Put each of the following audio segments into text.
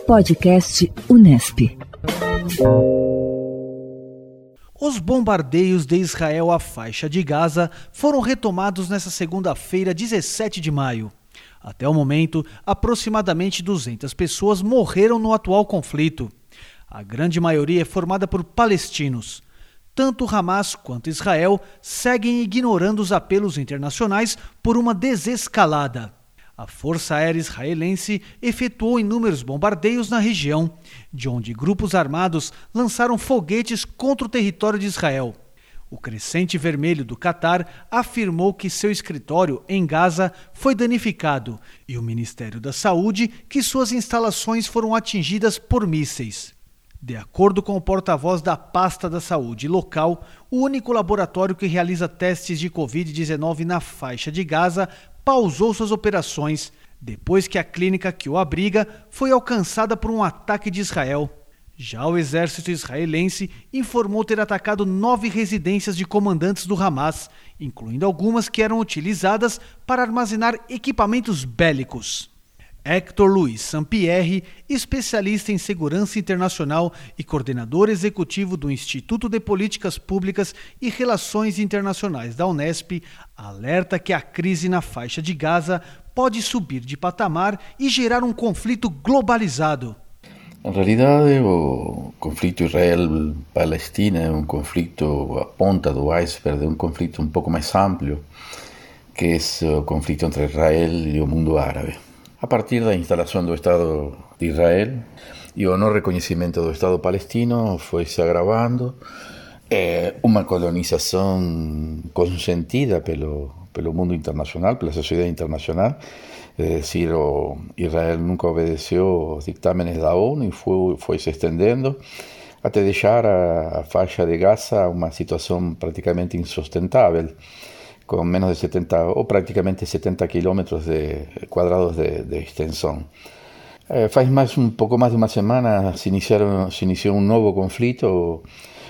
Podcast Unesp. Os bombardeios de Israel à faixa de Gaza foram retomados nesta segunda-feira, 17 de maio. Até o momento, aproximadamente 200 pessoas morreram no atual conflito. A grande maioria é formada por palestinos. Tanto Hamas quanto Israel seguem ignorando os apelos internacionais por uma desescalada. A Força Aérea Israelense efetuou inúmeros bombardeios na região, de onde grupos armados lançaram foguetes contra o território de Israel. O Crescente Vermelho do Catar afirmou que seu escritório em Gaza foi danificado e o Ministério da Saúde que suas instalações foram atingidas por mísseis. De acordo com o porta-voz da pasta da saúde local, o único laboratório que realiza testes de Covid-19 na faixa de Gaza pausou suas operações depois que a clínica que o abriga foi alcançada por um ataque de Israel. Já o exército israelense informou ter atacado 9 residências de comandantes do Hamas, incluindo algumas que eram utilizadas para armazenar equipamentos bélicos. Hector Luiz Sampierre, especialista em segurança internacional e coordenador executivo do Instituto de Políticas Públicas e Relações Internacionais da Unesp, alerta que a crise na faixa de Gaza pode subir de patamar e gerar um conflito globalizado. En realidade, o conflito Israel-Palestina é um conflito, a ponta do iceberg de um conflito um pouco mais amplo, que é o conflito entre Israel e o mundo árabe. A partir da instalação do Estado de Israel e o não reconhecimento do Estado palestino, foi se agravando uma colonização consentida pelo mundo internacional, pela sociedade internacional. É decir, Israel nunca obedeceu os dictámenes da ONU e foi se estendendo até deixar a faixa de Gaza uma situação praticamente insustentável, com menos de 70 ou praticamente 70 quilômetros quadrados de extensão. Faz pouco mais de uma semana se iniciou um novo conflito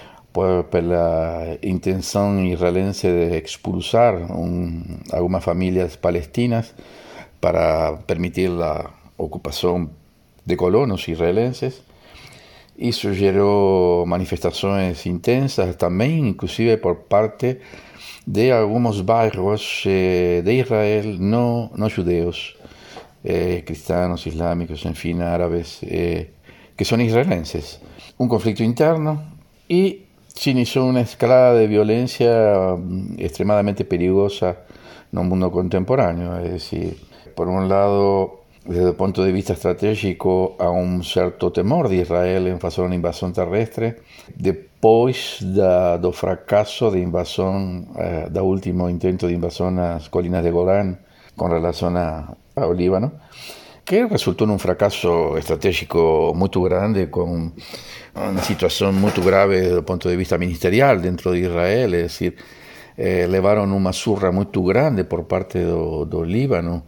pela intenção israelense de expulsar algumas famílias palestinas para permitir a ocupação de colonos israelenses. Isso gerou manifestações intensas também, inclusive por parte de alguns bairros de Israel não judeus, cristãos, islâmicos, enfim, árabes, que são israelenses. Um conflito interno e se iniciou uma escalada de violência extremadamente perigosa no mundo contemporâneo. É decir, por um lado, desde o ponto de vista estratégico, há um certo temor de Israel em fazer uma invasão terrestre depois do fracasso de invasão, do último intento de invasão nas colinas de Golán com relação ao Líbano, que resultou num fracasso estratégico muito grande, com uma situação muito grave do ponto de vista ministerial dentro de Israel. É decir, levaram uma surra muito grande por parte do Líbano,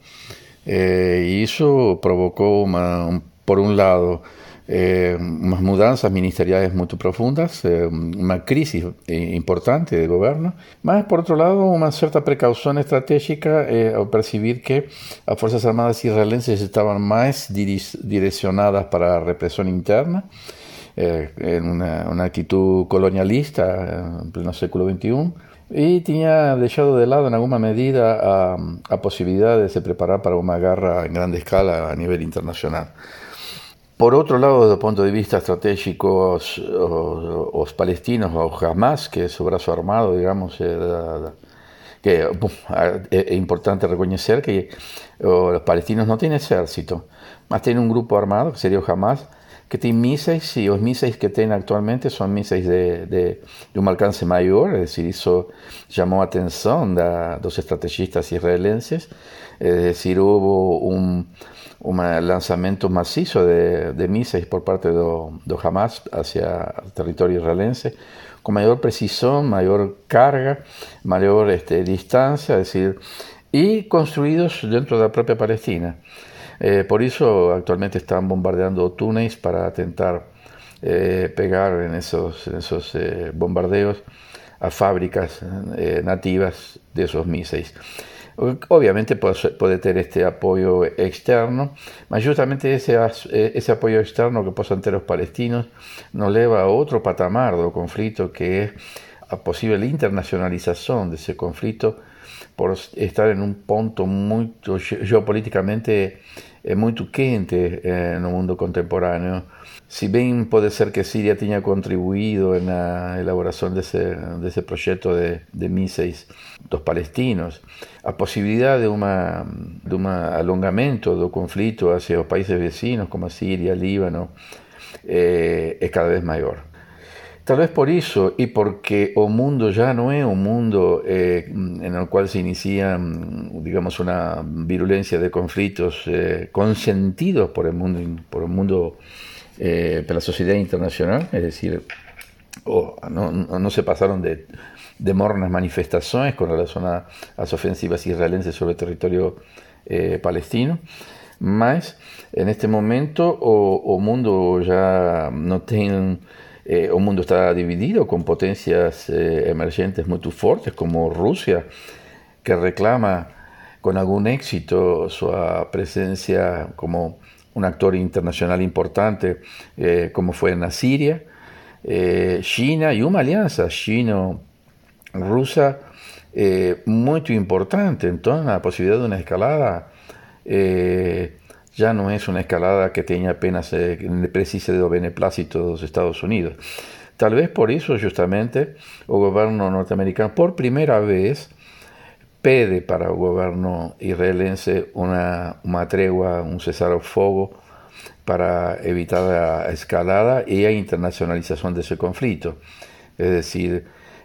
e isso provocou, por um lado, umas mudanças ministeriais muito profundas, uma crise importante de governo, mas, por outro lado, uma certa precaução estratégica ao perceber que as Forças Armadas israelenses estavam mais direcionadas para a repressão interna, em uma atitude colonialista em pleno século XXI, e tinha deixado de lado, em alguma medida, a possibilidade de se preparar para uma guerra em grande escala a nível internacional. Por outro lado, do ponto de vista estratégico, os palestinos, o Hamas, que é o braço armado, digamos, que é importante reconhecer que os palestinos não têm exército, mas têm um grupo armado, que seria o Hamas, que tem mísseis, e os mísseis que tem atualmente são mísseis de um alcance maior. É decir, isso chamou a atenção dos estrategistas israelenses. É decir, houve um lançamento maciço de mísseis por parte do Hamas hacia o território israelense, com maior precisão, maior carga, maior distância, é decir, e construídos dentro da própria Palestina. Por isso, actualmente están bombardeando túneis para tentar pegar en esos bombardeos a fábricas nativas de esos mísseis. Obviamente puede tener este apoio externo, mas justamente esse apoio externo que possam ter os palestinos nos leva a outro patamar do conflito, que é a possível internacionalização desse conflito, por estar em ponto muito geopoliticamente muito quente no mundo contemporâneo. Si bem pode ser que Síria tenha contribuído na elaboração desse projeto de mísseis dos palestinos, a possibilidade de um alongamento do conflito hacia os países vecinos, como a Síria, Líbano, é cada vez maior. Talvez por isso, e porque o mundo já não é um mundo no qual se inicia, digamos, uma virulência de conflitos consentidos por o mundo, pela sociedade internacional, es decir, no se pasaron de mornas manifestações com relação às ofensivas israelenses sobre o território palestino, mas neste momento o mundo já não tem. O mundo está dividido con potencias emergentes muy fuertes como Rusia, que reclama con algún éxito su presencia como un actor internacional importante, como fue en la Siria, China y una alianza chino-rusa muy importante. Entonces la posibilidad de una escalada ya no es una escalada que tenga apenas precise do beneplácito dos Estados Unidos. Tal vez por eso justamente o governo norte-americano por primera vez pede para o governo israelense una tregua, un cessar o fogo para evitar a escalada y a internacionalización de ese conflicto. Es decir,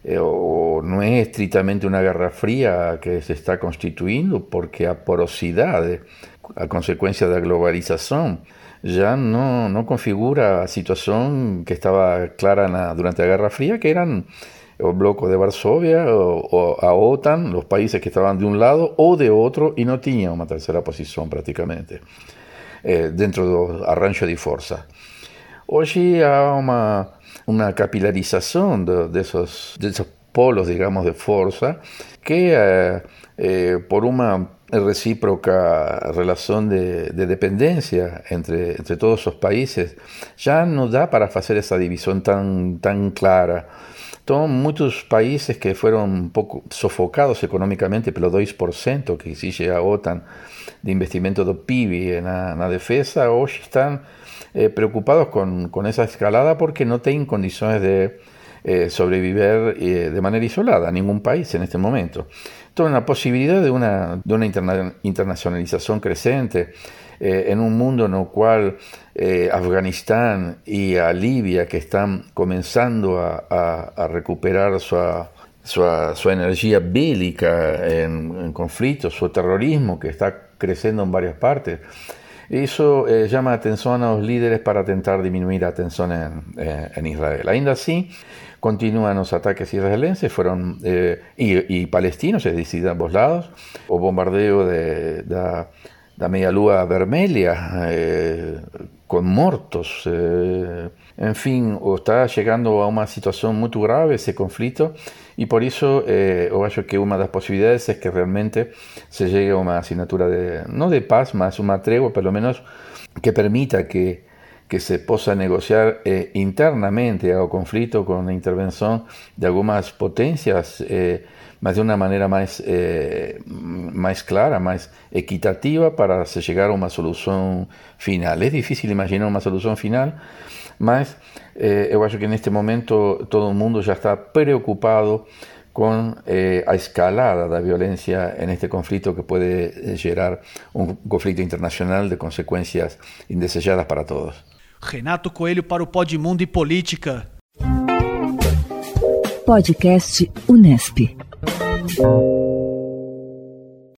no es estrictamente una guerra fría que se está constituyendo, porque a porosidade, a consecuencia da globalização, já não configura a situação que estava clara durante a Guerra Fria, que eram o bloco de Varsóvia, ou a OTAN, os países que estavam de um lado ou de outro, e não tinham uma terceira posição praticamente, dentro do arranjo de força. Hoje há uma capilarização desses polos, digamos, de força, que por uma recíproca relação de dependencia entre todos os países, já não dá para fazer essa divisão tão clara. Então, muitos países que foram um pouco sofocados economicamente pelo 2% que exige a OTAN de investimento do PIB na defesa, hoje estão preocupados com essa escalada, porque não têm condições de sobreviver de maneira isolada, nenhum país en este momento. Entonces, la posibilidad de una internacionalización creciente en un mundo en el cual Afganistán y a Libia, que están comenzando a recuperar su energía bélica en conflictos, su terrorismo que está creciendo en varias partes, eso llama la atención a los líderes para intentar disminuir la tensión en Israel. Ainda así, continúan los ataques israelenses y palestinos, es decir, de ambos lados. O bombardeo de la Media Lua Vermelha, con muertos. En fin, está llegando a una situación muy grave ese conflicto, y por eso yo creo que una de las posibilidades es que realmente se llegue a una asignatura no de paz, más una tregua, por lo menos que permita que se possa negociar internamente ao conflito con la intervención de algunas potencias, mas de una manera más clara, más equitativa, para se llegar a una solución final. Es difícil imaginar una solución final, mas eu acho que en este momento todo el mundo ya está preocupado con a escalada da violencia en este conflicto, que puede generar un conflicto internacional de consecuencias indesejadas para todos. Renato Coelho para o Podmundo e Política. Podcast Unesp.